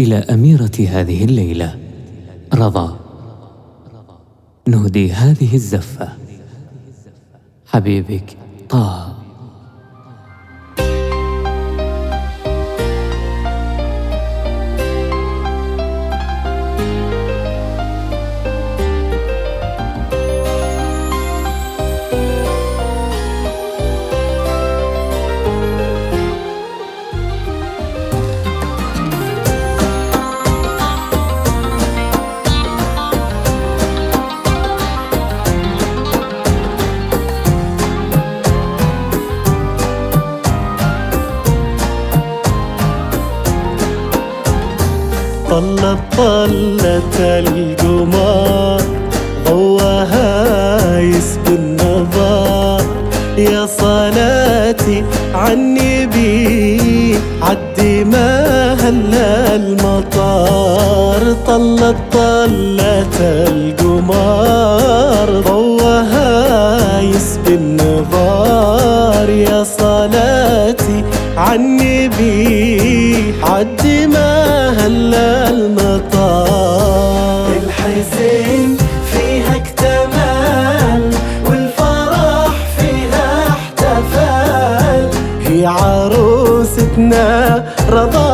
إلى أميرة هذه الليلة رضا، نهدي هذه الزفة. حبيبك طه. طلت القمر ضواها يسبي النظر، يا صلاتي عالنبي عدي ما هلا المطر. طلت القمر ضواها يسبي النظر، يا صلاتي عالنبي عدي ما هلا المطر. الحزن فيها اكتمل والفرح فيها احتفل، هي عروستنا رضا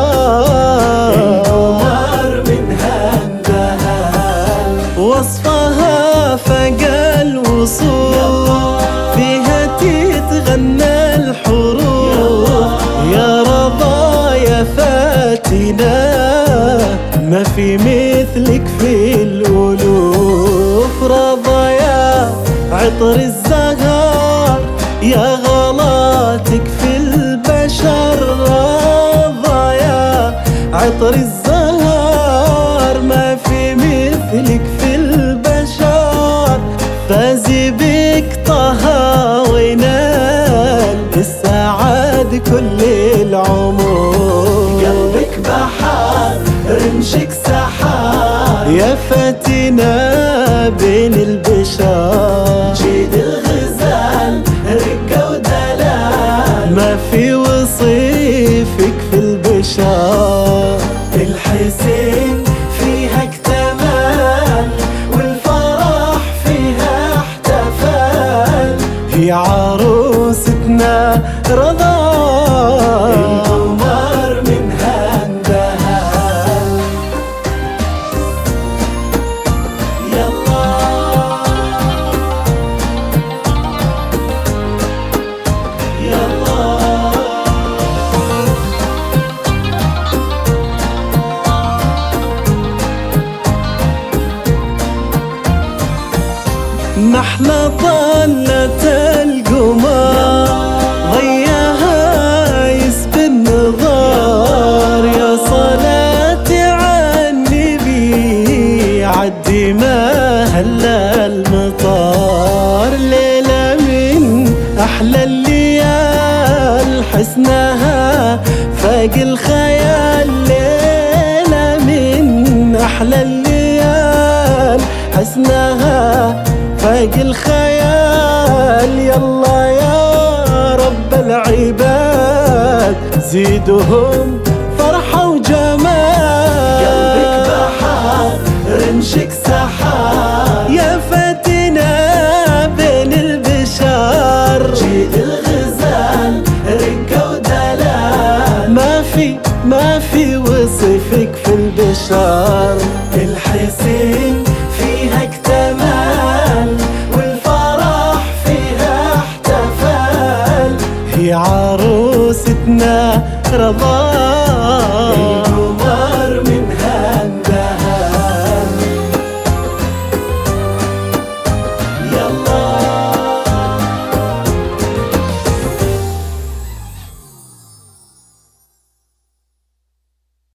القمر منها اندهل، وصفها فقى الوصول، فيها تتغنى الحروف، يا رضا يا فاتنة ما في مثلك في الألوف. رضا يا عطر الزهر يا غلاتك في البشر، رضا يا عطر الزهر ما في مثلك في البشر. فازي بك طه وينال السعاد كل العمر، قلبك بحر رمشك سحار، يا فاتنة بين البشر. جيد الغزال رقة ودلال، ما في وصيفك في البشر. الحسين فيها اكتمل والفرح فيها احتفل، هي عروستنا رضا القمر منها اندهل. يلا يلا محلى ضلت القمر ضياها يسبي النظر، يا صلاتي عالنبي عدي ما هلا المطر. ليلة من أحلى الليال حسنها فاق الخيال، ليلة من أحلى الليال حسنها فاق الخيال. يلا يا رب العباد زيدهم فرحة وجمال، قلبك بحر رمشك سحار، يا فاتنة بين البشر. جيد الغزال رقة ودلال، ما في وصفك في البشر. الحسين فيها اكتمل والفرح فيها احتفل، هي عروستنا رضا